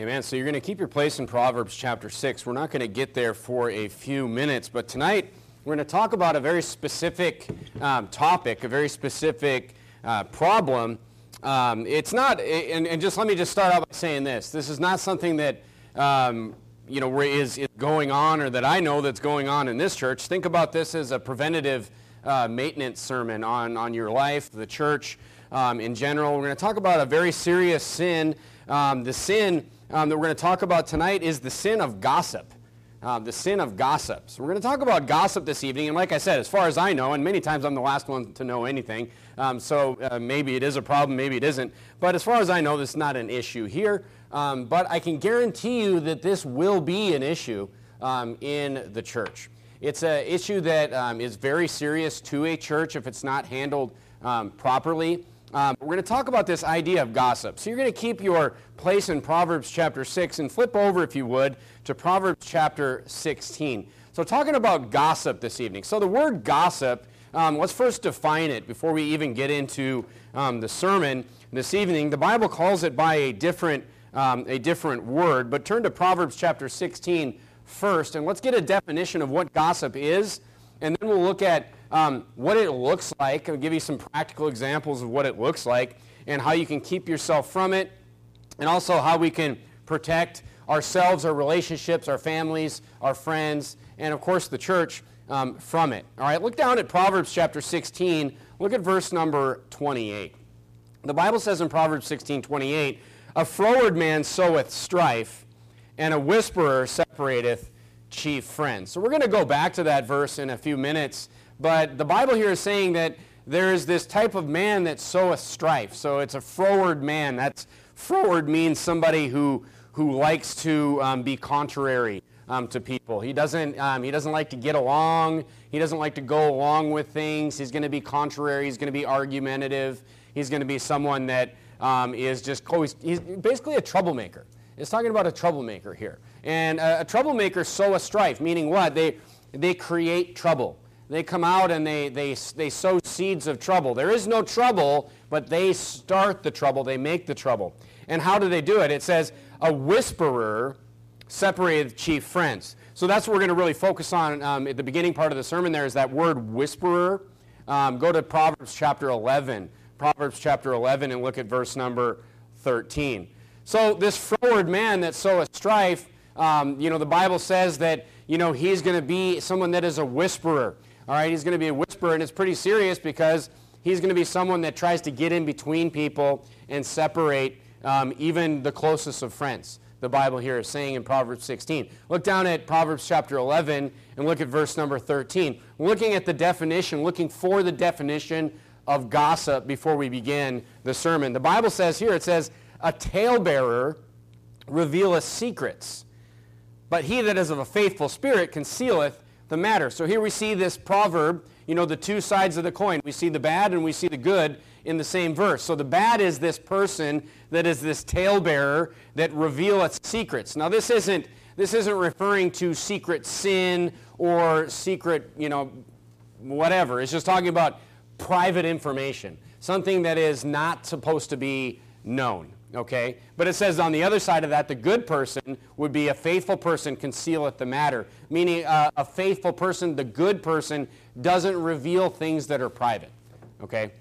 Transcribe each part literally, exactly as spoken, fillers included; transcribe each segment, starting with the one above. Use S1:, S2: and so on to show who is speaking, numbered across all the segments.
S1: Amen. So you're going to keep your place in Proverbs chapter six. We're not going to get there for a few minutes, but tonight we're going to talk about a very specific um, topic, a very specific uh, problem. Um, it's not, and, and just let me just start out by saying this. This is not something that, um, you know, is, is going on or that I know that's going on in this church. Think about this as a preventative uh, maintenance sermon on, on your life, the church um, in general. We're going to talk about a very serious sin. Um, the sin Um, that we're going to talk about tonight is the sin of gossip. Uh, the sin of gossip. So we're going to talk about gossip this evening, and like I said, as far as I know, and many times I'm the last one to know anything, um, so uh, maybe it is a problem, maybe it isn't, but as far as I know, this is not an issue here, um, but I can guarantee you that this will be an issue um, in the church. It's an issue that um, is very serious to a church if it's not handled um, properly. Um, we're going to talk about this idea of gossip. So you're going to keep your place in Proverbs chapter six and flip over, if you would, to Proverbs chapter sixteen. So talking about gossip this evening. So the word gossip, um, let's first define it before we even get into um, the sermon this evening. The Bible calls it by a different, um, a different word, but turn to Proverbs chapter sixteen first, and let's get a definition of what gossip is, and then we'll look at Um, what it looks like. I'll give you some practical examples of what it looks like and how you can keep yourself from it, and also how we can protect ourselves, our relationships, our families, our friends, and of course the church um, from it. All right, look down at Proverbs chapter sixteen. Look at verse number twenty-eight. The Bible says in Proverbs sixteen twenty-eight, "A froward man soweth strife, and a whisperer separateth chief friends." So we're going to go back to that verse in a few minutes. But the Bible here is saying that there is this type of man that soweth strife. So it's a froward man. That's froward means somebody who who likes to um, be contrary um, to people. He doesn't um, he doesn't like to get along. He doesn't like to go along with things. He's going to be contrary. He's going to be argumentative. He's going to be someone that um, is just always, he's basically a troublemaker. It's talking about a troublemaker here. And a, a troublemaker soweth strife, meaning what? They they create trouble. They come out and they, they, they sow seeds of trouble. There is no trouble, but they start the trouble. They make the trouble. And how do they do it? It says, "A whisperer separated chief friends." So that's what we're going to really focus on um, at the beginning part of the sermon there is that word whisperer. Um, go to Proverbs chapter eleven. Proverbs chapter eleven and look at verse number thirteen. So this froward man that soweth strife, um, you know, the Bible says that, you know, he's going to be someone that is a whisperer. All right, he's going to be a whisperer, and it's pretty serious because he's going to be someone that tries to get in between people and separate um, even the closest of friends. The Bible here is saying in Proverbs sixteen. Look down at Proverbs chapter eleven and look at verse number thirteen. Looking at the definition, looking for the definition of gossip before we begin the sermon. The Bible says here, it says, "A talebearer revealeth secrets, but he that is of a faithful spirit concealeth the matter." So here we see this proverb, you know, the two sides of the coin. We see the bad and we see the good in the same verse. So the bad is this person that is this talebearer that revealeth secrets. Now this isn't this isn't referring to secret sin or secret, you know, whatever. It's just talking about private information, something that is not supposed to be known. Okay, but it says on the other side of that, the good person would be a faithful person concealeth the matter, meaning uh, a faithful person, the good person, doesn't reveal things that are private. Okay,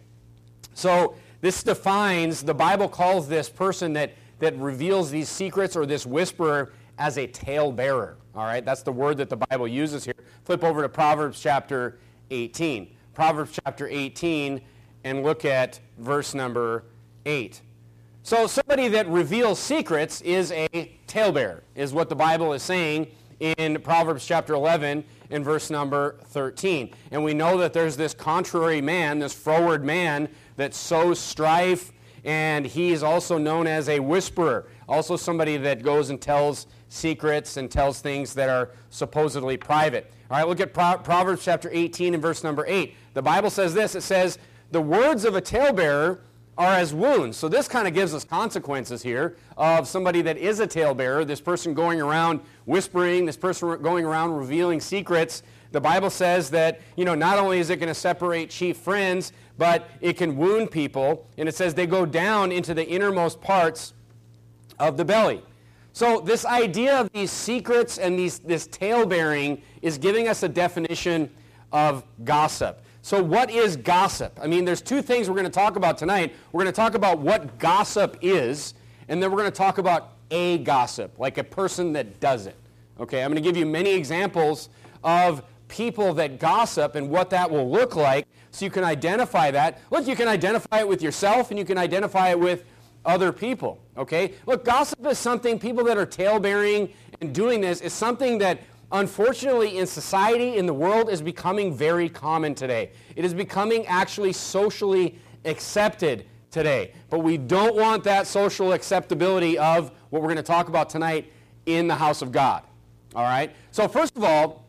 S1: so this defines, the Bible calls this person that, that reveals these secrets or this whisperer as a talebearer. All right, that's the word that the Bible uses here. Flip over to Proverbs chapter eighteen. Proverbs chapter eighteen and look at verse number eight. So somebody that reveals secrets is a talebearer, is what the Bible is saying in Proverbs chapter eleven and verse number thirteen. And we know that there's this contrary man, this froward man that sows strife, and he is also known as a whisperer, also somebody that goes and tells secrets and tells things that are supposedly private. All right, look at Pro- Proverbs chapter eighteen and verse number eight. The Bible says this, it says, "The words of a talebearer are as wounds." So this kind of gives us consequences here of somebody that is a talebearer, this person going around whispering, this person going around revealing secrets. The Bible says that, you know, not only is it going to separate chief friends, but it can wound people. And it says they go down into the innermost parts of the belly. So this idea of these secrets and these, this tale-bearing is giving us a definition of gossip. So what is gossip? I mean, there's two things we're going to talk about tonight. We're going to talk about what gossip is, and then we're going to talk about a gossip, like a person that does it. Okay, I'm going to give you many examples of people that gossip and what that will look like so you can identify that. Look, you can identify it with yourself and you can identify it with other people. Okay, look, gossip is something, people that are tale-bearing and doing this is something that unfortunately in society, in the world, is becoming very common today. It is becoming actually socially accepted today. But we don't want that social acceptability of what we're going to talk about tonight in the house of God. All right? So first of all,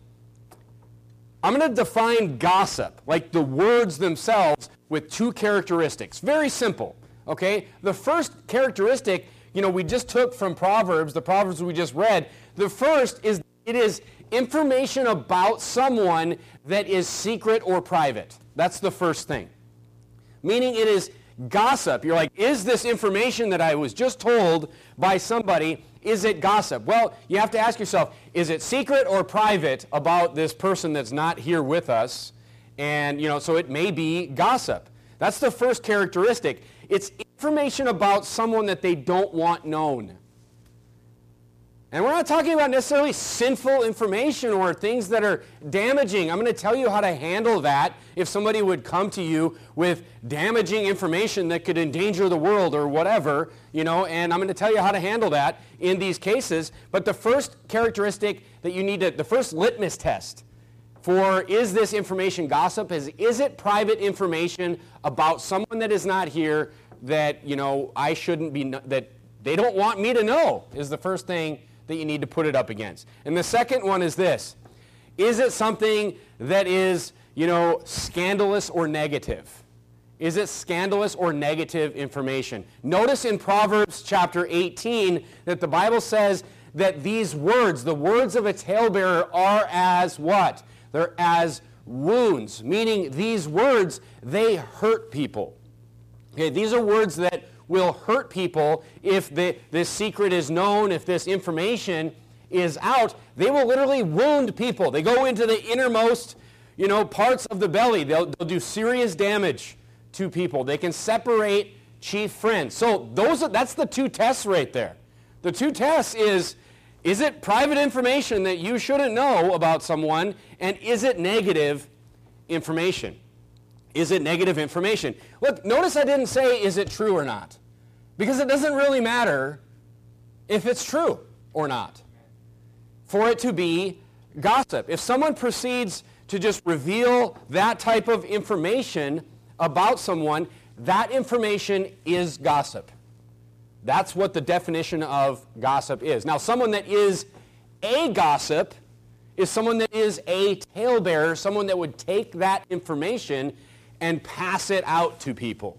S1: I'm going to define gossip, like the words themselves, with two characteristics. Very simple. Okay? The first characteristic, you know, we just took from Proverbs, the Proverbs we just read. The first is it is information about someone that is secret or private. That's the first thing. Meaning it is gossip. You're like, is this information that I was just told by somebody, is it gossip? Well, you have to ask yourself, is it secret or private about this person that's not here with us? And, you know, so it may be gossip. That's the first characteristic. It's information about someone that they don't want known. And we're not talking about necessarily sinful information or things that are damaging. I'm going to tell you how to handle that if somebody would come to you with damaging information that could endanger the world or whatever, you know, and I'm going to tell you how to handle that in these cases. But the first characteristic that you need to, the first litmus test for is this information gossip is, is it private information about someone that is not here that, you know, I shouldn't be, that they don't want me to know, is the first thing that you need to put it up against. And the second one is this. Is it something that is, you know, scandalous or negative? Is it scandalous or negative information? Notice in Proverbs chapter eighteen that the Bible says that these words, the words of a talebearer, are as what? They're as wounds, meaning these words, they hurt people. Okay, these are words that will hurt people if the, this secret is known, if this information is out. They will literally wound people. They go into the innermost, you know, parts of the belly. They'll, they'll do serious damage to people. They can separate chief friends. So those are, that's the two tests right there. The two tests is, is it private information that you shouldn't know about someone, and is it negative information? Is it negative information? Look, notice I didn't say, is it true or not? Because it doesn't really matter if it's true or not for it to be gossip. If someone proceeds to just reveal that type of information about someone, that information is gossip. That's what the definition of gossip is. Now, someone that is a gossip is someone that is a talebearer, someone that would take that information and pass it out to people.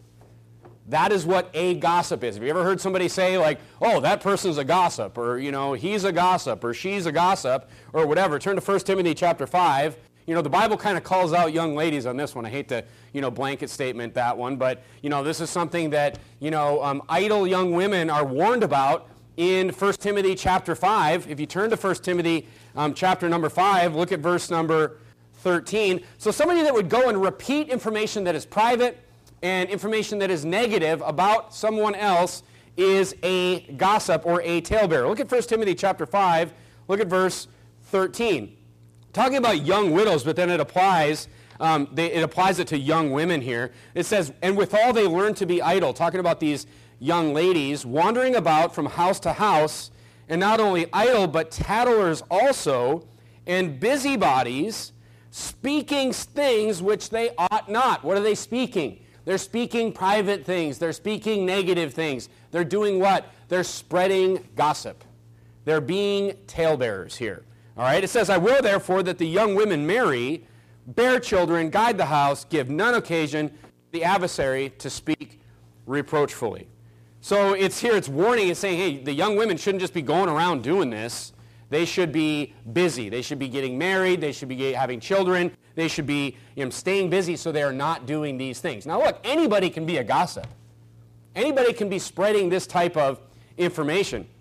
S1: That is what a gossip is. Have you ever heard somebody say, like, oh, that person's a gossip, or, you know, he's a gossip, or she's a gossip, or whatever? Turn to First Timothy chapter five. You know, the Bible kind of calls out young ladies on this one. I hate to, you know, blanket statement that one, but, you know, this is something that, you know, um, idle young women are warned about in First Timothy chapter five. If you turn to First Timothy um, chapter number five, look at verse number thirteen. So somebody that would go and repeat information that is private and information that is negative about someone else is a gossip or a talebearer. Look at First Timothy chapter five. Look at verse thirteen. Talking about young widows, but then it applies, um, they, it applies it to young women here. It says, and withal they learn to be idle. Talking about these young ladies wandering about from house to house, and not only idle, but tattlers also, and busybodies, speaking things which they ought not. What are they speaking? They're speaking private things. They're speaking negative things. They're doing what? They're spreading gossip. They're being talebearers here. All right? It says, I will therefore that the young women marry, bear children, guide the house, give none occasion to the adversary to speak reproachfully. So it's here, it's warning, it's saying, hey, the young women shouldn't just be going around doing this. They should be busy. They should be getting married. They should be having children. They should be, you know, staying busy so they are not doing these things. Now look, anybody can be a gossip. Anybody can be spreading this type of information.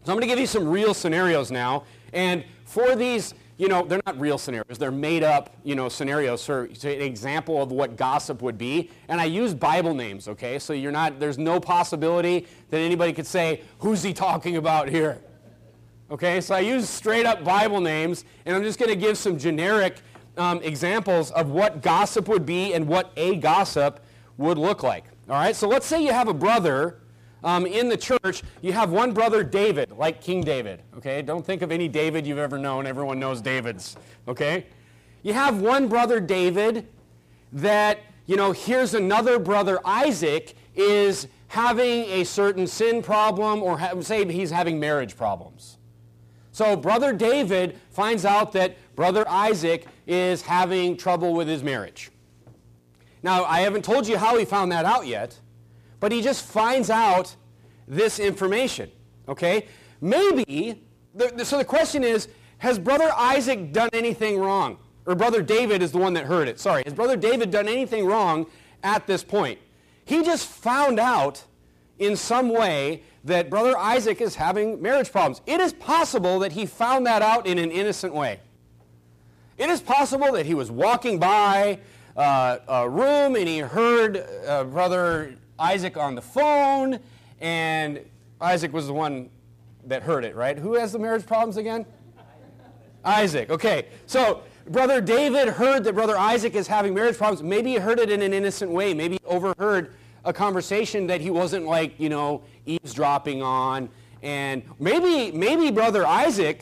S1: So I'm going to give you some real scenarios now. And for these, you know, they're not real scenarios. They're made up, you know, scenarios for an example of what gossip would be. And I use Bible names, okay? So you're not, there's no possibility that anybody could say, who's he talking about here? Okay, so I use straight up Bible names, and I'm just going to give some generic um, examples of what gossip would be and what a gossip would look like. All right, so let's say you have a brother um, in the church. You have one brother, David, like King David. Okay, don't think of any David you've ever known. Everyone knows Davids. Okay, you have one brother, David, that, you know, here's another brother, Isaac, is having a certain sin problem, or ha- say he's having marriage problems. So brother David finds out that brother Isaac is having trouble with his marriage. Now, I haven't told you how he found that out yet, but he just finds out this information, okay? Maybe, the, the, so the question is, has brother Isaac done anything wrong? Or brother David is the one that heard it. Sorry, has brother David done anything wrong at this point? He just found out in some way that brother Isaac is having marriage problems. It is possible that he found that out in an innocent way. It is possible that he was walking by uh, a room and he heard uh, brother Isaac on the phone, and Isaac was the one that heard it, right? Who has the marriage problems again? Isaac. Okay, so brother David heard that brother Isaac is having marriage problems. Maybe he heard it in an innocent way. Maybe he overheard a conversation that he wasn't, like, you know, eavesdropping on. And maybe, maybe brother Isaac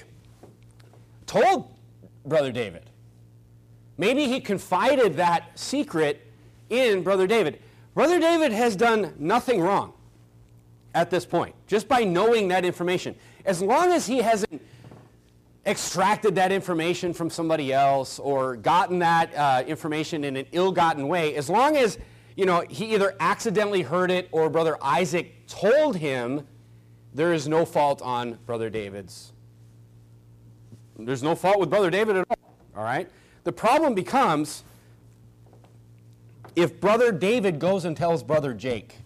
S1: told brother David. Maybe he confided that secret in brother David. Brother David has done nothing wrong at this point, just by knowing that information. As long as he hasn't extracted that information from somebody else or gotten that uh, information in an ill-gotten way, as long as, you know, he either accidentally heard it or brother Isaac told him, there is no fault on brother David's. There's no fault with brother David at all, all right? The problem becomes if brother David goes and tells brother Jake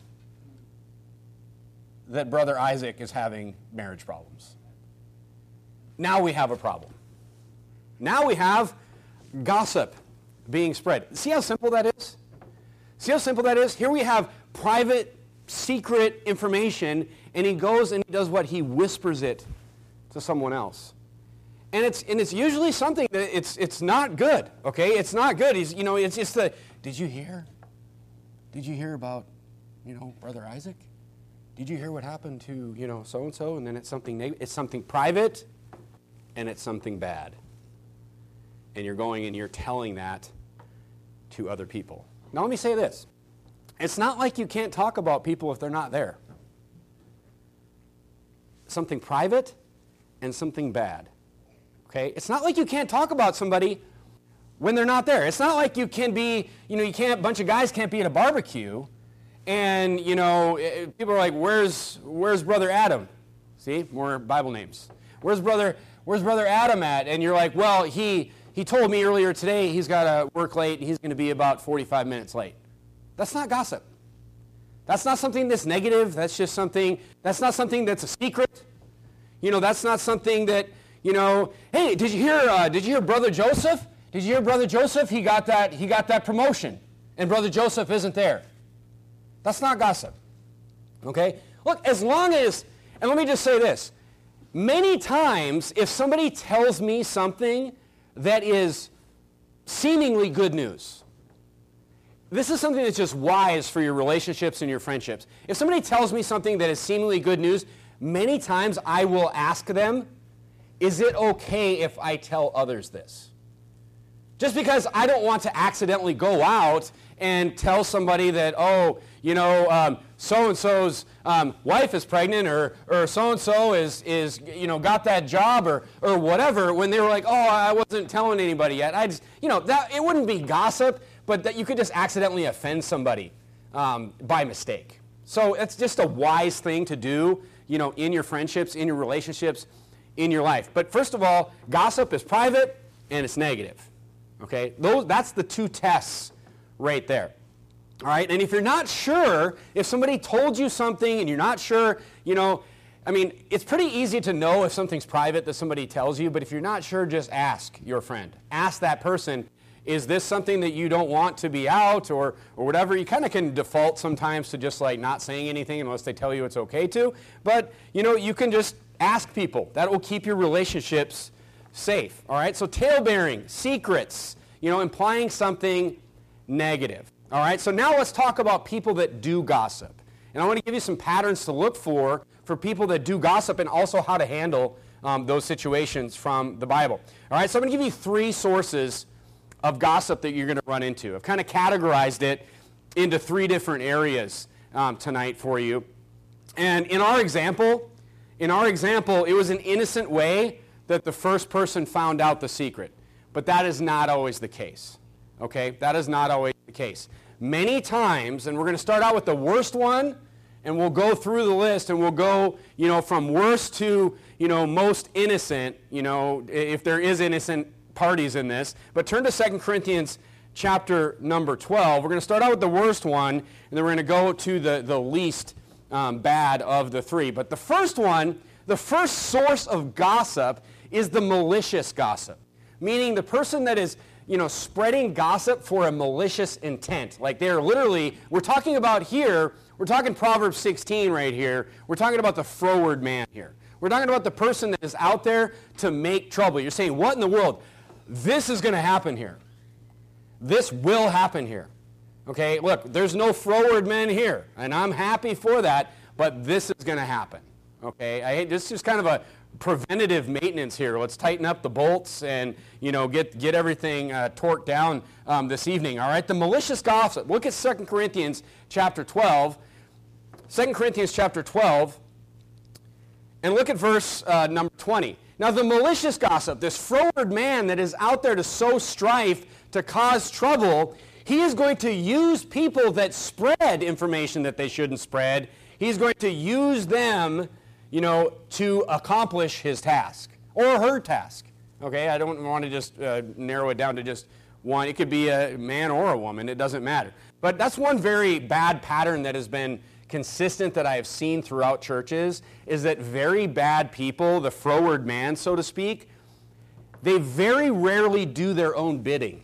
S1: that brother Isaac is having marriage problems. Now we have a problem. Now we have gossip being spread. See how simple that is? See how simple that is? Here we have private, secret information, and he goes and he does what? He whispers it to someone else. And it's and it's usually something that it's it's not good, okay? It's not good. He's, you know, it's just the, did you hear? Did you hear about, you know, brother Isaac? Did you hear what happened to, you know, so-and-so? And then it's something neg- it's something private, and it's something bad. And you're going and you're telling that to other people. Now let me say this. It's not like you can't talk about people if they're not there. Something private and something bad. Okay? It's not like you can't talk about somebody when they're not there. It's not like you can be, you know, you can't, a bunch of guys can't be at a barbecue and, you know, people are like, where's where's brother Adam? See? More Bible names. Where's brother where's brother Adam at? And you're like, well, he he told me earlier today he's got to work late and he's going to be about forty-five minutes late. That's not gossip. That's not something that's negative. That's just something, that's not something that's a secret. You know, that's not something that, you know, hey, did you hear uh, did you hear brother Joseph? Did you hear brother Joseph? He got that he got that promotion and brother Joseph isn't there. That's not gossip. Okay? Look, as long as, and let me just say this, many times if somebody tells me something that is seemingly good news, this is something that's just wise for your relationships and your friendships. If somebody tells me something that is seemingly good news, many times I will ask them, is it okay if I tell others this? Just because I don't want to accidentally go out and tell somebody that, oh, you know, um, so-and-so's um, wife is pregnant, or or so-and-so is, is you know, got that job, or or whatever, when they were like, oh, I wasn't telling anybody yet. I just, you know, that it wouldn't be gossip, but that you could just accidentally offend somebody um, by mistake. So it's just a wise thing to do, you know, in your friendships, in your relationships, in your life. But first of all, gossip is private and it's negative. Okay? Those, that's the two tests right there. All right? And if you're not sure, if somebody told you something and you're not sure, you know, I mean, it's pretty easy to know if something's private that somebody tells you, but if you're not sure, just ask your friend. Ask that person, is this something that you don't want to be out or, or whatever? You kind of can default sometimes to just like not saying anything unless they tell you it's okay to. But, you know, you can just ask people. That will keep your relationships safe, all right? So tale-bearing, secrets, you know, implying something negative, all right? So now let's talk about people that do gossip. And I want to give you some patterns to look for for people that do gossip and also how to handle um, those situations from the Bible. All right, so I'm going to give you three sources of gossip that you're going to run into. I've kind of categorized it into three different areas um, tonight for you. And in our example, in our example, it was an innocent way that the first person found out the secret. But that is not always the case. Okay, that is not always the case. Many times, and we're going to start out with the worst one, and we'll go through the list, and we'll go, you know, from worst to, you know, most innocent, you know, if there is innocent parties in this. But turn to Second Corinthians chapter number twelve. We're going to start out with the worst one, and then we're going to go to the, the least um, bad of the three. But the first one, the first source of gossip is the malicious gossip, meaning the person that is, you know, spreading gossip for a malicious intent. Like they're literally, we're talking about here, we're talking Proverbs sixteen right here. We're talking about the froward man here. We're talking about the person that is out there to make trouble. You're saying, what in the world? This is going to happen here. This will happen here. Okay, look, there's no froward men here, and I'm happy for that, but this is going to happen. Okay, I hate, this is just kind of a preventative maintenance here. Let's tighten up the bolts and, you know, get get everything uh, torqued down um, this evening. All right, the malicious gossip. Look at Second Corinthians chapter twelve. Second Corinthians chapter twelve, and look at verse uh, number twenty. Now the malicious gossip, this froward man that is out there to sow strife, to cause trouble, he is going to use people that spread information that they shouldn't spread. He's going to use them, you know, to accomplish his task or her task. Okay, I don't want to just uh, narrow it down to just one. It could be a man or a woman. It doesn't matter. But that's one very bad pattern that has been consistent that I have seen throughout churches, is that very bad people, the froward man, so to speak, they very rarely do their own bidding.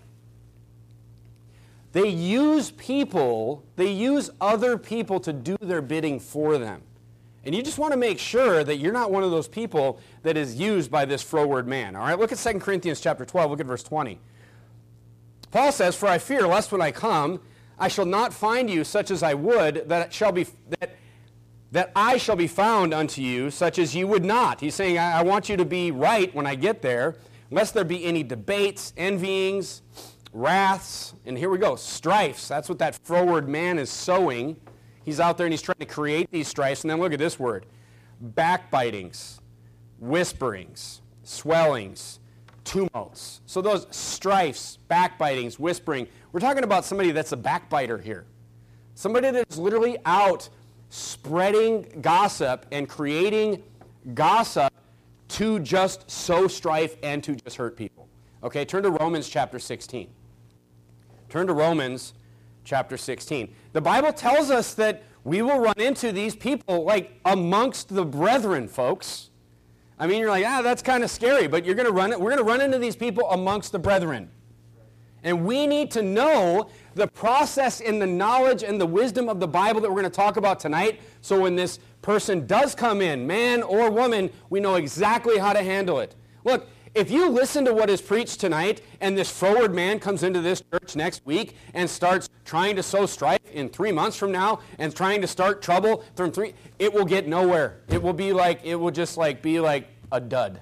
S1: They use people, they use other people to do their bidding for them. And you just want to make sure that you're not one of those people that is used by this froward man. All right, look at Second Corinthians chapter twelve, look at verse twenty. Paul says, "For I fear lest when I come, I shall not find you such as I would, that it shall be that that I shall be found unto you such as you would not." He's saying, I, I want you to be right when I get there, lest there be any debates, envyings, wraths, and here we go, strifes. That's what that froward man is sowing. He's out there and he's trying to create these strifes. And then look at this word, backbitings, whisperings, swellings, tumults. So those strifes, backbitings, whispering, we're talking about somebody that's a backbiter here. Somebody that is literally out spreading gossip and creating gossip to just sow strife and to just hurt people. Okay, turn to Romans chapter sixteen. Turn to Romans chapter sixteen. The Bible tells us that we will run into these people like amongst the brethren, folks. I mean, you're like, ah, that's kind of scary, but you're going to run it. We're going to run into these people amongst the brethren. And we need to know the process and the knowledge and the wisdom of the Bible that we're going to talk about tonight. So when this person does come in, man or woman, we know exactly how to handle it. Look, if you listen to what is preached tonight and this froward man comes into this church next week and starts trying to sow strife in three months from now and trying to start trouble from three, it will get nowhere. It will be like, it will just like be like a dud.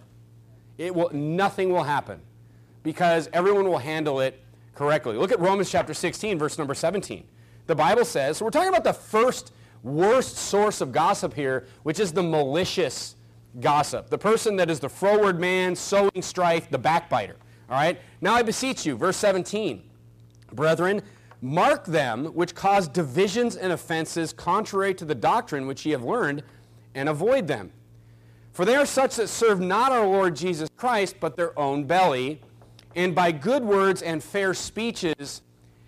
S1: It will, nothing will happen because everyone will handle it correctly. Look at Romans chapter sixteen, verse number seventeen. The Bible says, so we're talking about the first worst source of gossip here, which is the malicious gossip. The person that is the froward man, sowing strife, the backbiter. All right? Now I beseech you, verse seventeen. Brethren, mark them which cause divisions and offenses contrary to the doctrine which ye have learned, and avoid them. For they are such that serve not our Lord Jesus Christ, but their own belly, and by good words and fair speeches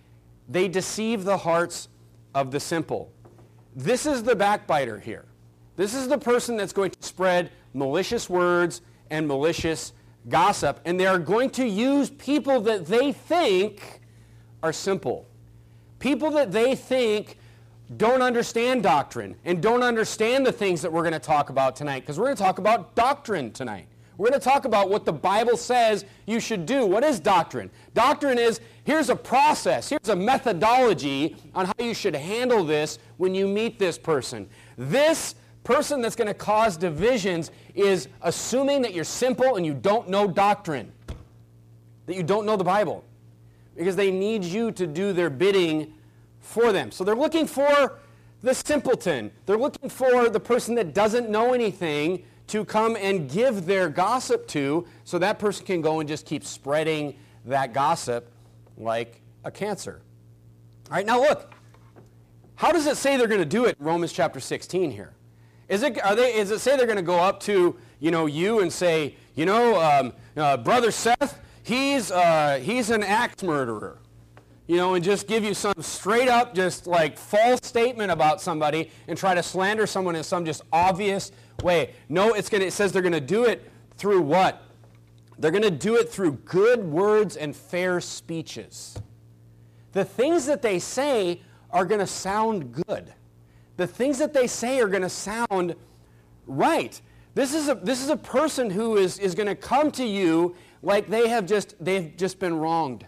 S1: they deceive the hearts of the simple. This is the backbiter here. This is the person that's going to spread malicious words and malicious gossip, and they are going to use people that they think are simple. People that they think don't understand doctrine and don't understand the things that we're going to talk about tonight, because we're going to talk about doctrine tonight. We're going to talk about what the Bible says you should do. What is doctrine? Doctrine is, here's a process, here's a methodology on how you should handle this when you meet this person. This person that's going to cause divisions is assuming that you're simple and you don't know doctrine, that you don't know the Bible, because they need you to do their bidding for them. So they're looking for the simpleton. They're looking for the person that doesn't know anything to come and give their gossip to, so that person can go and just keep spreading that gossip like a cancer. All right, now look, how does it say they're going to do it in Romans chapter sixteen here? Is it, are they, is it say they're going to go up to, you know, you and say, you know, um, uh, Brother Seth, he's, uh, he's an axe murderer, you know, and just give you some straight up just like false statement about somebody and try to slander someone in some just obvious way? No, it's going to, it says they're going to do it through what? They're going to do it through good words and fair speeches. The things that they say are going to sound good. The things that they say are going to sound right. This is a, this is a person who is, is going to come to you like they have just, they've just been wronged.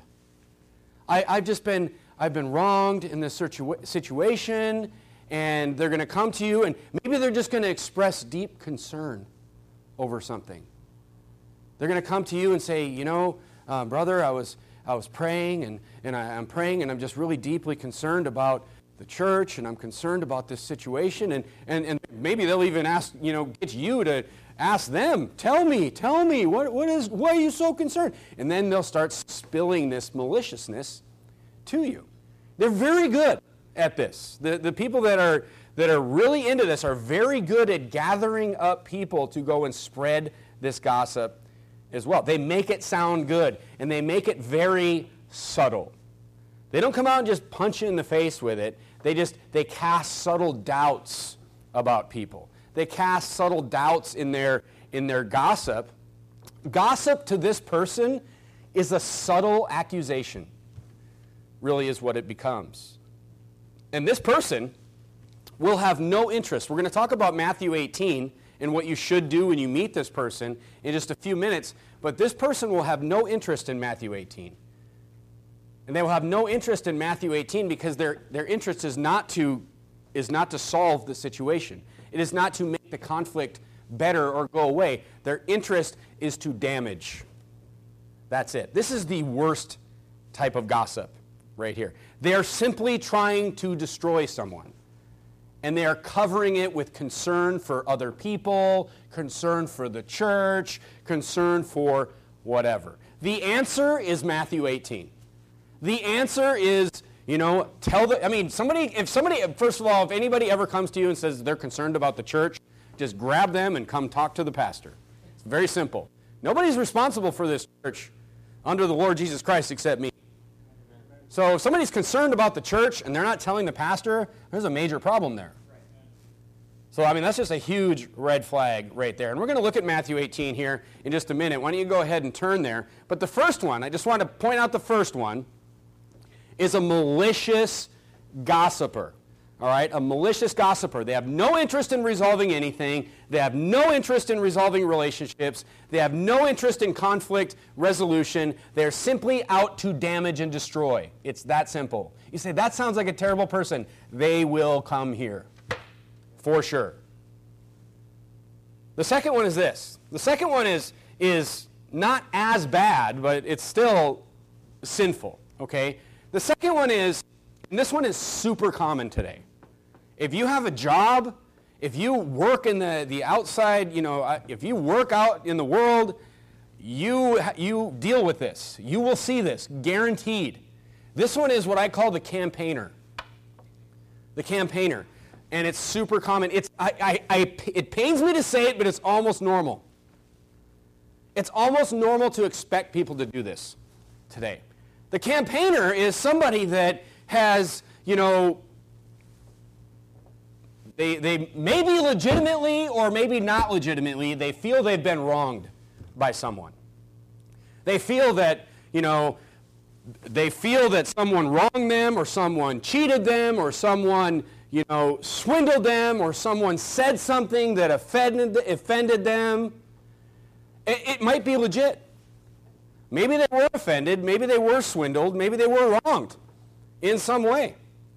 S1: I, I've just been, I've been wronged in this situa- situation, and they're going to come to you, and maybe they're just going to express deep concern over something. They're going to come to you and say, you know, uh, brother, I was, I was praying, and, and I, I'm praying, and I'm just really deeply concerned about the church, and I'm concerned about this situation, and, and, and maybe they'll even ask, you know, get you to ask them, tell me, tell me, what, what is, why are you so concerned? And then they'll start spilling this maliciousness to you. They're very good at this. The, the people that are, that are really into this are very good at gathering up people to go and spread this gossip as well. They make it sound good, and they make it very subtle. They don't come out and just punch you in the face with it. They just, they cast subtle doubts about people. They cast subtle doubts in their, in their gossip. Gossip to this person is a subtle accusation, really is what it becomes. And this person will have no interest. We're going to talk about Matthew eighteen and what you should do when you meet this person in just a few minutes, but this person will have no interest in Matthew eighteen. And they will have no interest in Matthew eighteen because their, their interest is not to, is not to solve the situation. It is not to make the conflict better or go away. Their interest is to damage. That's it. This is the worst type of gossip right here. They are simply trying to destroy someone. And they are covering it with concern for other people, concern for the church, concern for whatever. The answer is Matthew eighteen. The answer is, you know, tell the, I mean, somebody, if somebody, first of all, if anybody ever comes to you and says they're concerned about the church, just grab them and come talk to the pastor. It's very simple. Nobody's responsible for this church under the Lord Jesus Christ except me. So if somebody's concerned about the church and they're not telling the pastor, there's a major problem there. So, I mean, that's just a huge red flag right there. And we're going to look at Matthew eighteen here in just a minute. Why don't you go ahead and turn there. But the first one, I just want to point out the first one, is a malicious gossiper. All right, a malicious gossiper. They have no interest in resolving anything. They have no interest in resolving relationships. They have no interest in conflict resolution. They're simply out to damage and destroy. It's that simple. You say, that sounds like a terrible person. They will come here, for sure. The second one is this. The second one is, is not as bad, but it's still sinful, okay? The second one is, and this one is super common today. If you have a job, if you work in the, the outside, you know, if you work out in the world, you, you deal with this. You will see this, guaranteed. This one is what I call the campaigner. The campaigner. And it's super common. It's, I, I, I, it pains me to say it, but it's almost normal. It's almost normal to expect people to do this today. The campaigner is somebody that has, you know, They, they maybe legitimately or maybe not legitimately, they feel they've been wronged by someone. They feel that, you know, they feel that someone wronged them or someone cheated them or someone, you know, swindled them or someone said something that offended, offended them. It, it might be legit. Maybe they were offended, maybe they were swindled, maybe they were wronged in some way.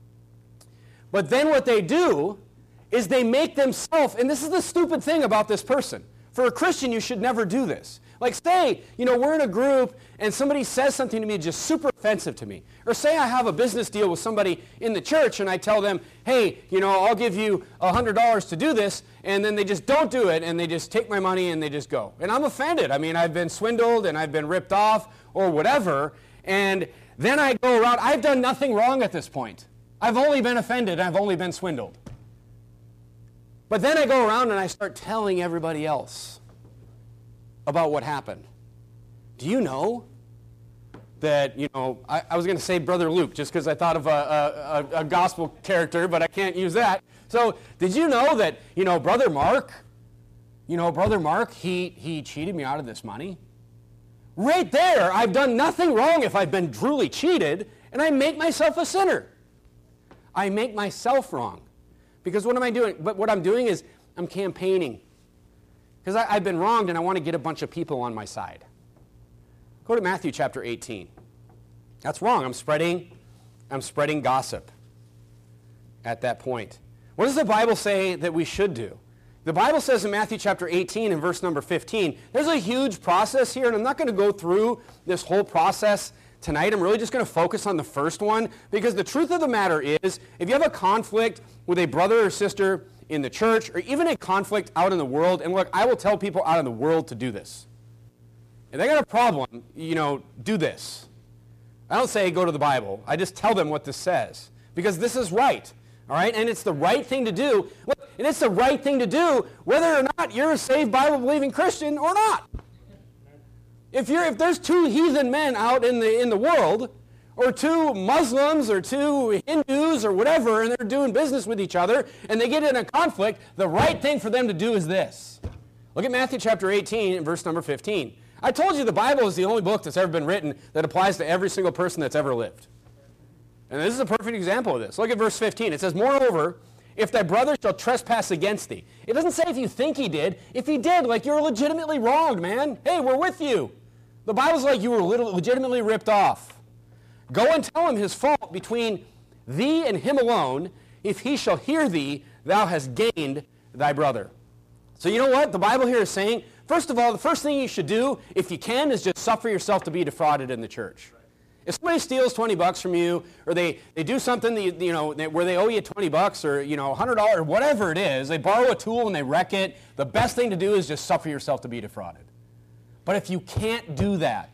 S1: But then what they do is they make themselves, and this is the stupid thing about this person. For a Christian, you should never do this. Like say, you know, we're in a group and somebody says something to me just super offensive to me. Or say I have a business deal with somebody in the church and I tell them, hey, you know, I'll give you one hundred dollars to do this, and then they just don't do it and they just take my money and they just go. And I'm offended. I mean, I've been swindled and I've been ripped off or whatever, and then I go around, I've done nothing wrong at this point. I've only been offended, I've only been swindled. But then I go around and I start telling everybody else about what happened. Do you know that, you know, I, I was going to say Brother Luke just because I thought of a, a, a gospel character, but I can't use that. So did you know that, you know, Brother Mark, you know, Brother Mark, he, he cheated me out of this money? Right there, I've done nothing wrong if I've been truly cheated, and I make myself a sinner. I make myself wrong. Because what am I doing? But what I'm doing is I'm campaigning. Because I've been wronged and I want to get a bunch of people on my side. Go to Matthew chapter eighteen. That's wrong. I'm spreading, I'm spreading gossip at that point. What does the Bible say that we should do? The Bible says in Matthew chapter eighteen and verse number fifteen, there's a huge process here, and I'm not going to go through this whole process tonight. I'm really just going to focus on the first one, because the truth of the matter is, if you have a conflict with a brother or sister in the church, or even a conflict out in the world, and look, I will tell people out in the world to do this. If they got a problem, you know, do this. I don't say go to the Bible. I just tell them what this says, because this is right, all right? And it's the right thing to do, and it's the right thing to do whether or not you're a saved Bible-believing Christian or not. If you're, if there's two heathen men out in the in the world, or two Muslims, or two Hindus, or whatever, and they're doing business with each other, and they get in a conflict, the right thing for them to do is this. Look at Matthew chapter eighteen and verse number fifteen. I told you the Bible is the only book that's ever been written that applies to every single person that's ever lived. And this is a perfect example of this. Look at verse fifteen. It says, moreover, if thy brother shall trespass against thee. It doesn't say if you think he did. If he did, like, you're legitimately wronged, man. Hey, we're with you. The Bible's like you were legitimately ripped off. Go and tell him his fault between thee and him alone. If he shall hear thee, thou hast gained thy brother. So you know what the Bible here is saying? First of all, the first thing you should do, if you can, is just suffer yourself to be defrauded in the church. If somebody steals twenty bucks from you, or they, they do something that you, you know, where they owe you twenty bucks, or you know, one hundred dollars, or whatever it is, they borrow a tool and they wreck it, the best thing to do is just suffer yourself to be defrauded. But if you can't do that,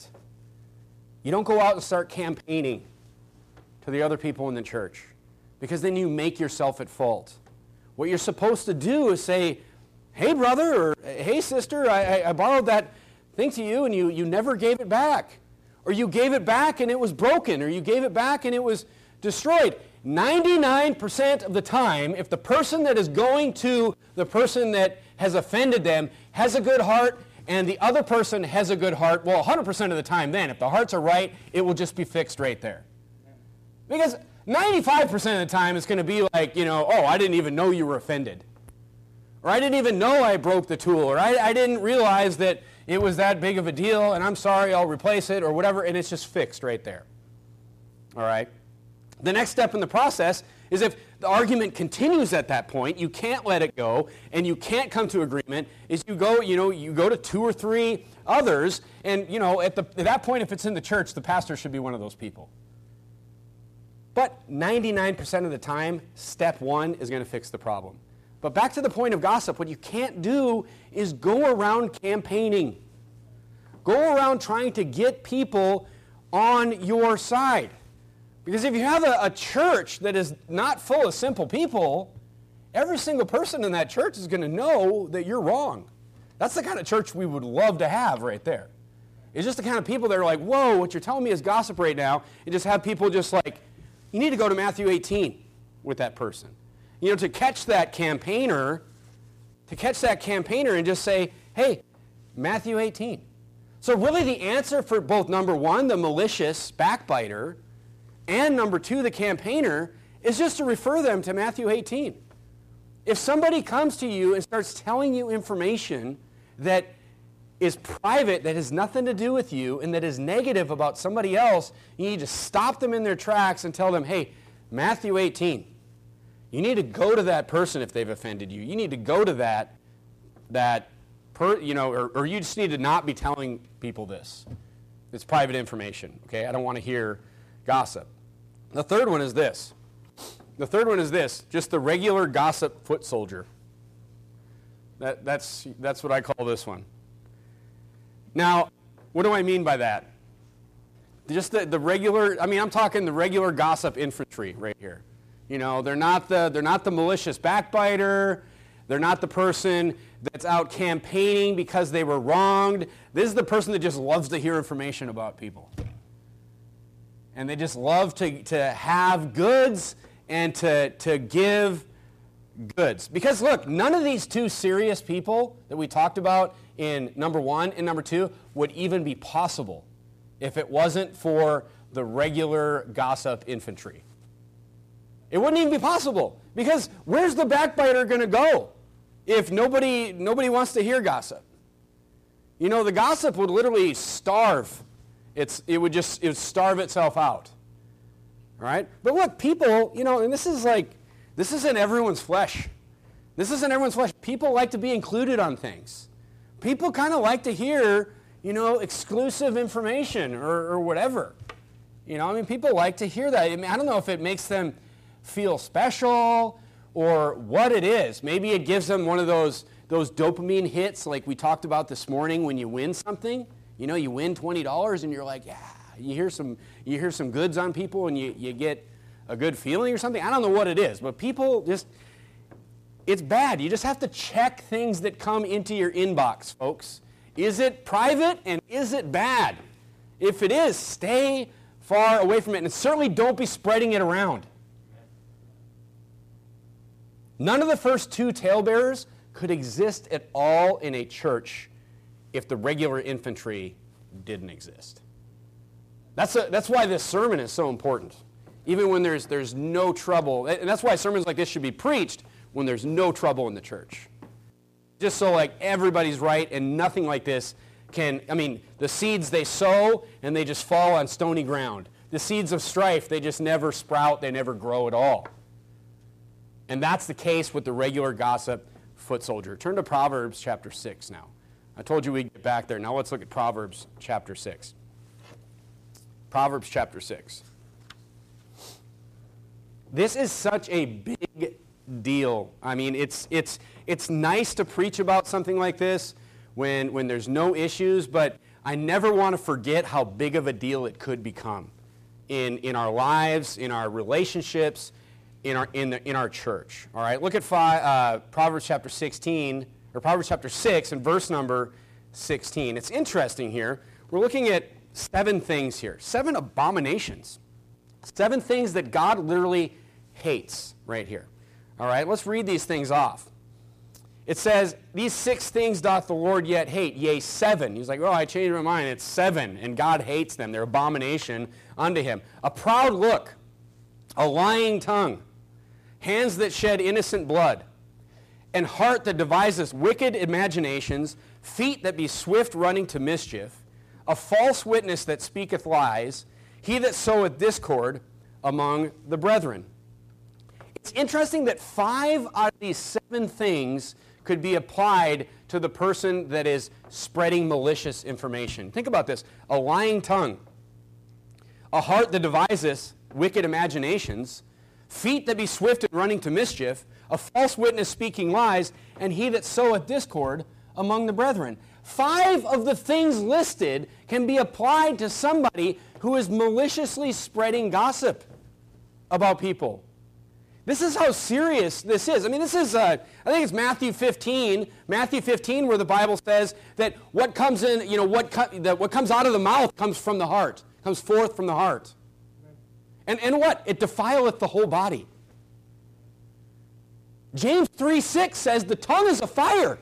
S1: you don't go out and start campaigning to the other people in the church, because then you make yourself at fault. What you're supposed to do is say, hey brother, or hey sister, I, I, I borrowed that thing to you and you, you never gave it back. Or you gave it back and it was broken, or you gave it back and it was destroyed. ninety-nine percent of the time, if the person that is going to the person that has offended them has a good heart, and the other person has a good heart, well, one hundred percent of the time then, if the hearts are right, it will just be fixed right there. Because ninety-five percent of the time it's going to be like, you know, oh, I didn't even know you were offended. Or I didn't even know I broke the tool, or I, I didn't realize that it was that big of a deal, and I'm sorry, I'll replace it, or whatever, and it's just fixed right there. All right? The next step in the process is if the argument continues at that point, you can't let it go, and you can't come to agreement, is you go, you know, you go to two or three others, and, you know, at, the, at that point, if it's in the church, the pastor should be one of those people. But ninety-nine percent of the time, step one is going to fix the problem. But back to the point of gossip, what you can't do is go around campaigning. Go around trying to get people on your side. Because if you have a, a church that is not full of simple people, every single person in that church is going to know that you're wrong. That's the kind of church we would love to have right there. It's just the kind of people that are like, whoa, what you're telling me is gossip right now, and just have people just like, you need to go to Matthew eighteen with that person. you know, to catch that campaigner, to catch that campaigner and just say, hey, Matthew eighteen. So really the answer for both number one, the malicious backbiter, and number two, the campaigner, is just to refer them to Matthew eighteen. If somebody comes to you and starts telling you information that is private, that has nothing to do with you, and that is negative about somebody else, you need to stop them in their tracks and tell them, hey, Matthew eighteen. You need to go to that person if they've offended you. You need to go to that, that per, you know, or, or you just need to not be telling people this. It's private information, okay? I don't want to hear gossip. The third one is this. The third one is this, just the regular gossip foot soldier. That, that's, that's what I call this one. Now, what do I mean by that? Just the, the regular, I mean, I'm talking the regular gossip infantry right here. You know, they're not the, they're not the malicious backbiter. They're not the person that's out campaigning because they were wronged. This is the person that just loves to hear information about people. And they just love to, to have goods and to, to give goods. Because look, none of these two serious people that we talked about in number one and number two would even be possible if it wasn't for the regular gossip infantry. It wouldn't even be possible, because where's the backbiter going to go if nobody, nobody wants to hear gossip? You know, the gossip would literally starve. It's, it would just it would starve itself out. All right? But look, people, you know, and this is like, this isn't everyone's flesh. This isn't everyone's flesh. People like to be included on things. People kind of like to hear, you know, exclusive information or, or whatever. You know, I mean, people like to hear that. I mean, I don't know if it makes them feel special or what it is. Maybe it gives them one of those, those dopamine hits like we talked about this morning when you win something. You know, you win twenty dollars and you're like, yeah, you hear some, you hear some goods on people and you, you get a good feeling or something. I don't know what it is, but people just, it's bad. You just have to check things that come into your inbox, folks. Is it private and is it bad? If it is, stay far away from it, and certainly don't be spreading it around. None of the first two talebearers could exist at all in a church if the regular infantry didn't exist. That's, a, that's why this sermon is so important. Even when there's, there's no trouble, and that's why sermons like this should be preached when there's no trouble in the church. Just so like everybody's right and nothing like this can, I mean, the seeds they sow and they just fall on stony ground. The seeds of strife, they just never sprout, they never grow at all. And that's the case with the regular gossip foot soldier. Turn to Proverbs chapter six now. I told you we'd get back there. Now let's look at Proverbs chapter six. Proverbs chapter six. This is such a big deal. I mean, it's it's it's nice to preach about something like this when when there's no issues, but I never want to forget how big of a deal it could become in in our lives, in our relationships, in our in the, in our church. All right, look at five, uh, Proverbs chapter sixteen or Proverbs chapter six and verse number sixteen. It's interesting here. We're looking at seven things here, seven abominations, seven things that God literally hates right here. All right, let's read these things off. It says, these six things doth the Lord yet hate, yea, seven. He's like, oh, I changed my mind. It's seven, and God hates them. They're abomination unto him. A proud look, a lying tongue, hands that shed innocent blood, and heart that deviseth wicked imaginations, feet that be swift running to mischief, a false witness that speaketh lies, he that soweth discord among the brethren. It's interesting that five out of these seven things could be applied to the person that is spreading malicious information. Think about this. A lying tongue, a heart that deviseth wicked imaginations, feet that be swift in running to mischief, a false witness speaking lies, and he that soweth discord among the brethren. Five of the things listed can be applied to somebody who is maliciously spreading gossip about people. This is how serious this is. I mean, this is, uh, I think it's Matthew fifteen, Matthew fifteen, where the Bible says that what comes in, you know, what, co- that what comes out of the mouth comes from the heart, comes forth from the heart. And, and what? It defileth the whole body. James three six says the tongue is a fire.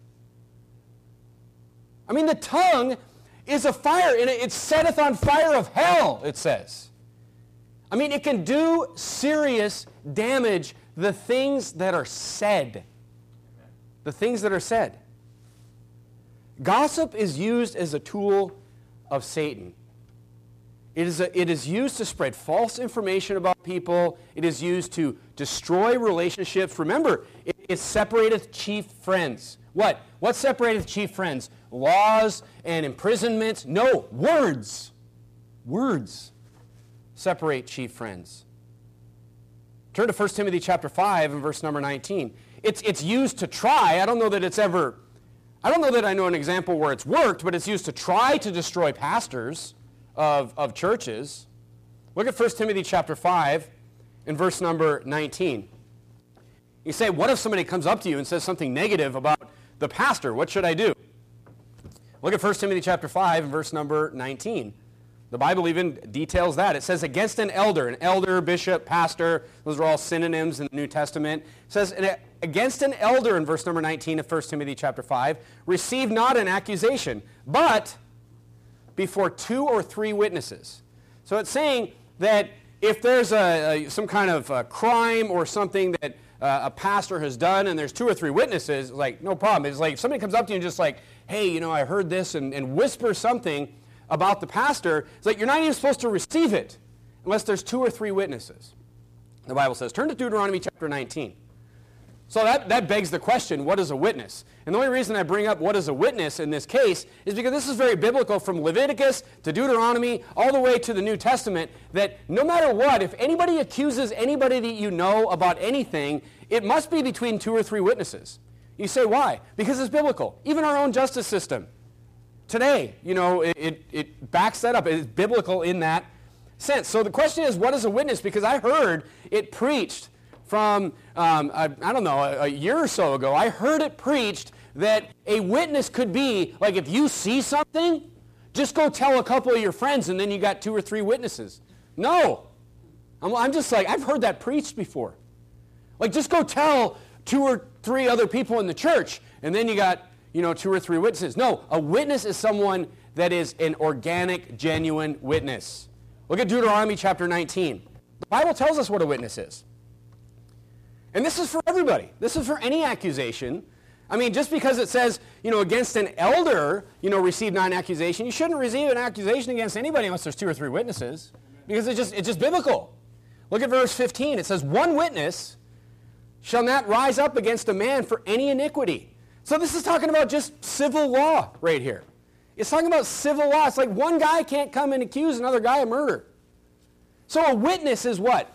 S1: I mean, the tongue is a fire, and it setteth on fire of hell, it says. I mean, it can do serious damage, the things that are said. The things that are said. Gossip is used as a tool of Satan. It is, a, it is used to spread false information about people. It is used to destroy relationships. Remember, it, it separateth chief friends. What? What separateth chief friends? Laws and imprisonments? No, words. Words separate chief friends. Turn to First Timothy chapter five and verse number nineteen. It's, it's used to try. I don't know that it's ever, I don't know that I know an example where it's worked, but it's used to try to destroy pastors of, of churches. Look at First Timothy chapter five and verse number nineteen. You say, what if somebody comes up to you and says something negative about the pastor? What should I do? Look at First Timothy chapter five and verse number nineteen. The Bible even details that. It says, against an elder, an elder, bishop, pastor, those are all synonyms in the New Testament. It says, against an elder in verse number nineteen of First Timothy chapter five, receive not an accusation, but before two or three witnesses. So it's saying that if there's a, a, some kind of a crime or something that uh, a pastor has done and there's two or three witnesses, like, no problem. It's like if somebody comes up to you and just like, hey, you know, I heard this, and, and whispers something about the pastor, it's like you're not even supposed to receive it unless there's two or three witnesses. The Bible says, turn to Deuteronomy chapter nineteen. So that, that begs the question, what is a witness? And the only reason I bring up what is a witness in this case is because this is very biblical from Leviticus to Deuteronomy all the way to the New Testament, that no matter what, if anybody accuses anybody that you know about anything, it must be between two or three witnesses. You say, why? Because it's biblical. Even our own justice system today, you know, it, it, it backs that up. It's biblical in that sense. So the question is, what is a witness? Because I heard it preached from, um, I, I don't know, a, a year or so ago, I heard it preached that a witness could be, like if you see something, just go tell a couple of your friends and then you got two or three witnesses. No. I'm, I'm just like, I've heard that preached before. Like just go tell two or three other people in the church and then you got, you know, two or three witnesses. No, a witness is someone that is an organic, genuine witness. Look at Deuteronomy chapter nineteen. The Bible tells us what a witness is. And this is for everybody. This is for any accusation. I mean, just because it says, you know, against an elder, you know, receive not an accusation, you shouldn't receive an accusation against anybody unless there's two or three witnesses. Because it's just, it's just biblical. Look at verse fifteen. It says, one witness shall not rise up against a man for any iniquity. So this is talking about just civil law right here. It's talking about civil law. It's like one guy can't come and accuse another guy of murder. So a witness is what?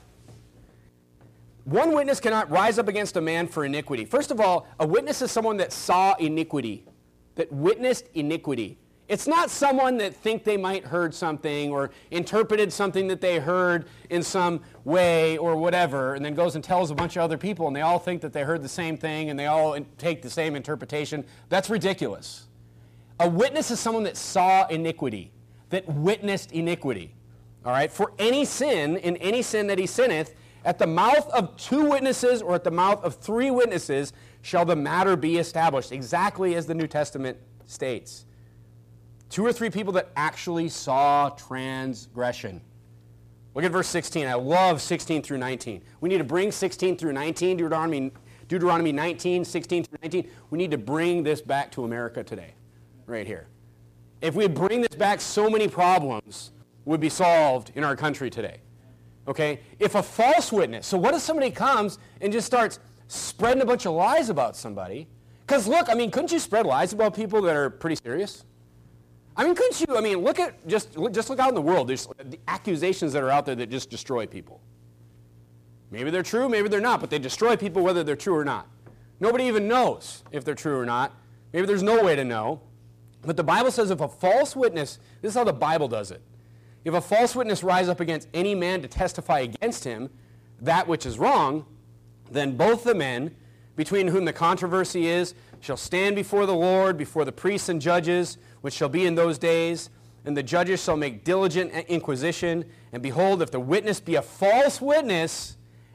S1: One witness cannot rise up against a man for iniquity. First of all, a witness is someone that saw iniquity, that witnessed iniquity. It's not someone that think they might heard something or interpreted something that they heard in some way or whatever, and then goes and tells a bunch of other people, and they all think that they heard the same thing, and they all take the same interpretation. That's ridiculous. A witness is someone that saw iniquity, that witnessed iniquity. All right? For any sin, in any sin that he sinneth, at the mouth of two witnesses or at the mouth of three witnesses shall the matter be established, exactly as the New Testament states. Two or three people that actually saw transgression. Look at verse sixteen. I love sixteen through nineteen. We need to bring sixteen through nineteen, Deuteronomy, Deuteronomy nineteen, sixteen through nineteen. We need to bring this back to America today, right here. If we bring this back, so many problems would be solved in our country today. Okay? If a false witness, so what if somebody comes and just starts spreading a bunch of lies about somebody? Because look, I mean, couldn't you spread lies about people that are pretty serious? I mean, couldn't you, I mean, look at, just, just look out in the world. There's the accusations that are out there that just destroy people. Maybe they're true, maybe they're not, but they destroy people whether they're true or not. Nobody even knows if they're true or not. Maybe there's no way to know. But the Bible says if a false witness, this is how the Bible does it. If a false witness rise up against any man to testify against him, that which is wrong, then both the men, between whom the controversy is, shall stand before the Lord, before the priests and judges, which shall be in those days, and the judges shall make diligent inquisition, and behold, if the witness be a false witness,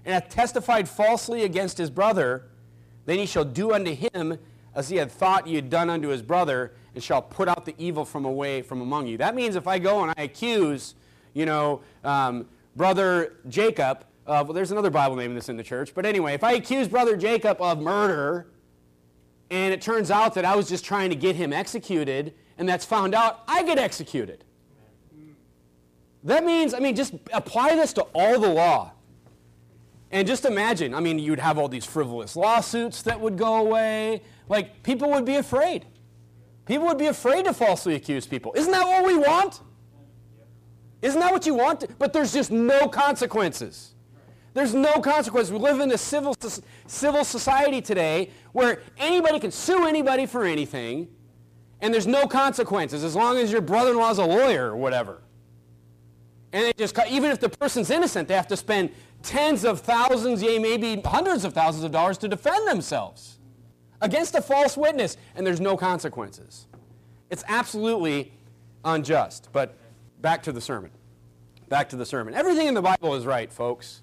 S1: and hath testified falsely against his brother, then he shall do unto him as he had thought he had done unto his brother, and shall put out the evil from away from among you. That means if I go and I accuse, you know, um, brother Jacob of, well, there's another Bible name this in the church, but anyway, if I accuse brother Jacob of murder, and it turns out that I was just trying to get him executed, and that's found out, I get executed. That means, I mean, just apply this to all the law. And just imagine, I mean, you'd have all these frivolous lawsuits that would go away. Like, people would be afraid. People would be afraid to falsely accuse people. Isn't that what we want? Isn't that what you want? But there's just no consequences. There's no consequences. We live in a civil, civil society today where anybody can sue anybody for anything, and there's no consequences as long as your brother-in-law's a lawyer or whatever. And they just, even if the person's innocent, they have to spend tens of thousands, yea, maybe hundreds of thousands of dollars to defend themselves against a false witness, and there's no consequences. It's absolutely unjust. But back to the sermon. Back to the sermon. Everything in the Bible is right, folks.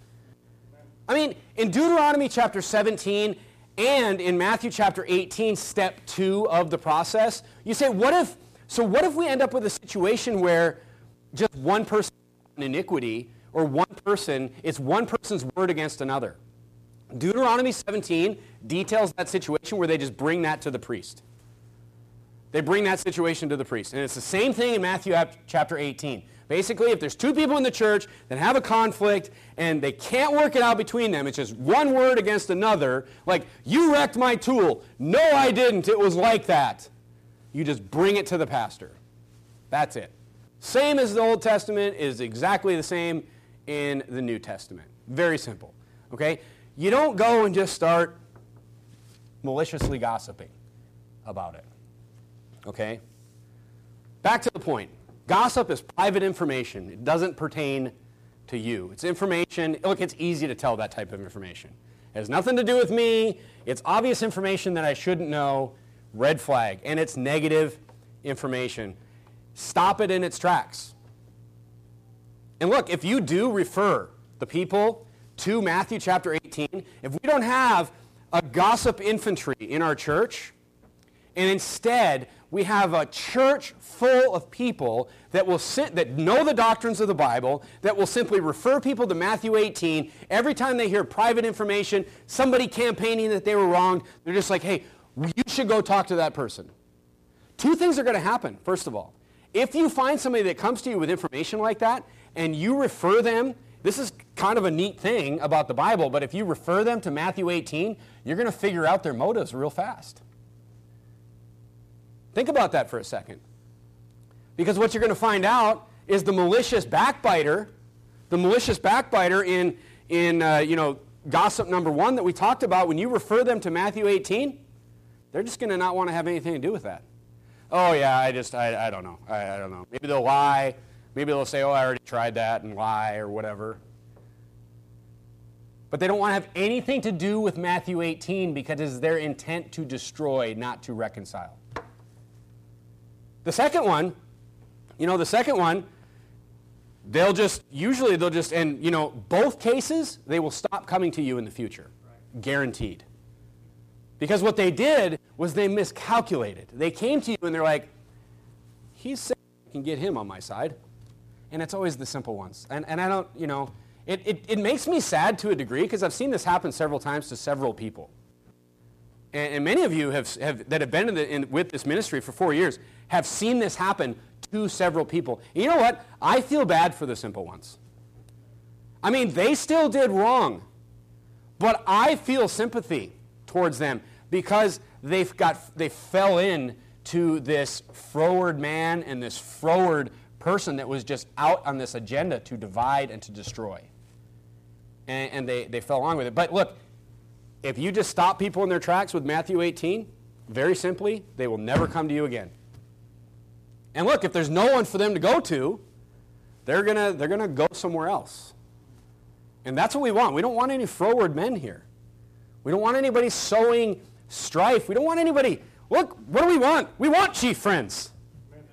S1: I mean, in Deuteronomy chapter seventeen and in Matthew chapter eighteen, step two of the process, you say, what if, so what if we end up with a situation where just one person in iniquity, or one person, it's one person's word against another? Deuteronomy seventeen details that situation where they just bring that to the priest. They bring that situation to the priest. And it's the same thing in Matthew chapter eighteen. Basically, if there's two people in the church that have a conflict and they can't work it out between them, it's just one word against another, like, you wrecked my tool. No, I didn't. It was like that. You just bring it to the pastor. That's it. Same as the Old Testament is exactly the same in the New Testament. Very simple. Okay? You don't go and just start maliciously gossiping about it. Okay? Back to the point. Gossip is private information. It doesn't pertain to you. It's information. Look, it's easy to tell that type of information. It has nothing to do with me. It's obvious information that I shouldn't know. Red flag. And it's negative information. Stop it in its tracks. And look, if you do refer the people to Matthew chapter eighteen, if we don't have a gossip infantry in our church, and instead we have a church full of people that will sit, that know the doctrines of the Bible, that will simply refer people to Matthew eighteen every time they hear private information, somebody campaigning that they were wrong, they're just like, hey, you should go talk to that person. Two things are going to happen, first of all. If you find somebody that comes to you with information like that, and you refer them, this is kind of a neat thing about the Bible, but if you refer them to Matthew eighteen, you're going to figure out their motives real fast. Think about that for a second. Because what you're going to find out is the malicious backbiter, the malicious backbiter in, in uh, you know, gossip number one that we talked about, when you refer them to Matthew eighteen, they're just going to not want to have anything to do with that. Oh, yeah, I just, I, I don't know. I, I don't know. Maybe they'll lie. Maybe they'll say, oh, I already tried that, and lie or whatever. But they don't want to have anything to do with Matthew eighteen because it's their intent to destroy, not to reconcile. The second one, you know, the second one, they'll just, usually they'll just, and, you know, both cases, they will stop coming to you in the future. Right. Guaranteed. Because what they did was they miscalculated. They came to you and they're like, he's saying I can get him on my side. And it's always the simple ones. And, and I don't, you know, it, it, it makes me sad to a degree because I've seen this happen several times to several people. And, and many of you have, have that have been in the, in, with this ministry for four years have seen this happen to several people. And you know what? I feel bad for the simple ones. I mean, they still did wrong. But I feel sympathy towards them because they've got, they fell in to this froward man and this froward person that was just out on this agenda to divide and to destroy. And, and they, they fell along with it. But look, if you just stop people in their tracks with Matthew eighteen, very simply, they will never come to you again. And look, if there's no one for them to go to, they're gonna they're gonna go somewhere else. And that's what we want. We don't want any froward men here. We don't want anybody sowing strife. We don't want anybody. Look, what do we want? We want chief friends.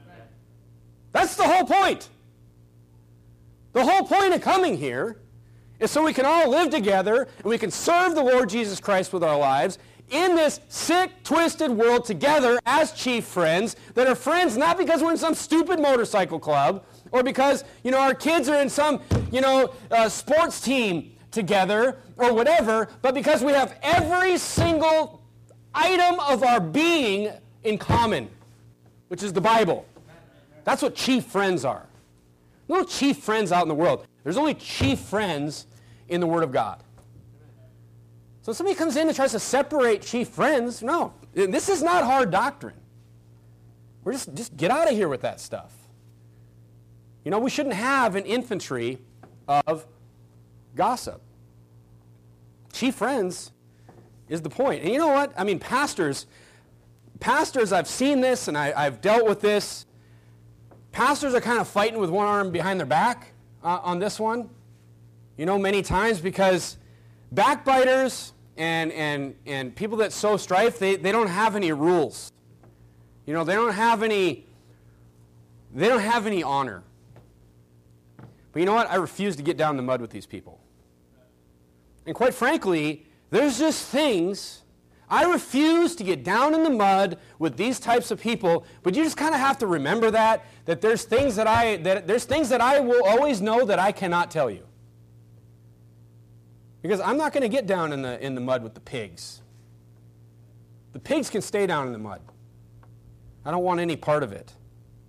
S1: That's the whole point. The whole point of coming here is so we can all live together and we can serve the Lord Jesus Christ with our lives in this sick, twisted world together as chief friends that are friends not because we're in some stupid motorcycle club or because, you know, our kids are in some, you know, uh, sports team together or whatever, but because we have every single item of our being in common, which is the Bible. That's what chief friends are. No chief friends out in the world. There's only chief friends in the Word of God. So if somebody comes in and tries to separate chief friends, no. This is not hard doctrine. We're just, just get out of here with that stuff. You know, we shouldn't have an infantry of gossip. Chief friends is the point. And you know what? I mean, pastors, pastors, I've seen this and I, I've dealt with this. Pastors are kind of fighting with one arm behind their back uh, on this one. You know, many times because backbiters and, and, and people that sow strife, they, they don't have any rules. You know, they don't have any, they don't have any honor. But you know what? I refuse to get down in the mud with these people. And quite frankly, there's just things, I refuse to get down in the mud with these types of people, but you just kind of have to remember that, that there's things that I, that there's things that I will always know that I cannot tell you. Because I'm not going to get down in the, in the mud with the pigs. The pigs can stay down in the mud. I don't want any part of it.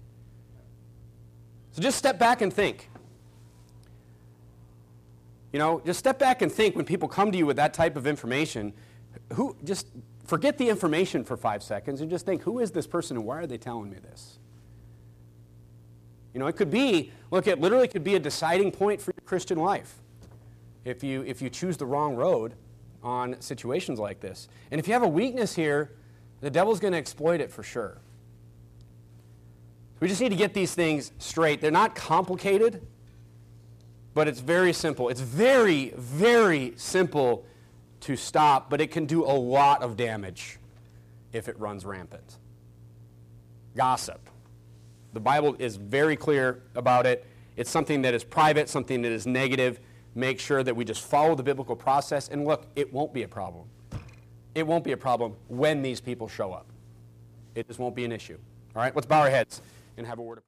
S1: So just step back and think. You know, just step back and think when people come to you with that type of information, who, just forget the information for five seconds and just think, who is this person and why are they telling me this? You know, it could be, look, it literally could be a deciding point for your Christian life if you, if you choose the wrong road on situations like this. And if you have a weakness here, the devil's going to exploit it for sure. We just need to get these things straight. They're not complicated, but it's very simple. It's very, very simple to stop, but it can do a lot of damage if it runs rampant. Gossip. The Bible is very clear about it. It's something that is private, something that is negative. Make sure that we just follow the biblical process, and look, it won't be a problem. It won't be a problem when these people show up. It just won't be an issue. All right, let's bow our heads and have a word of prayer.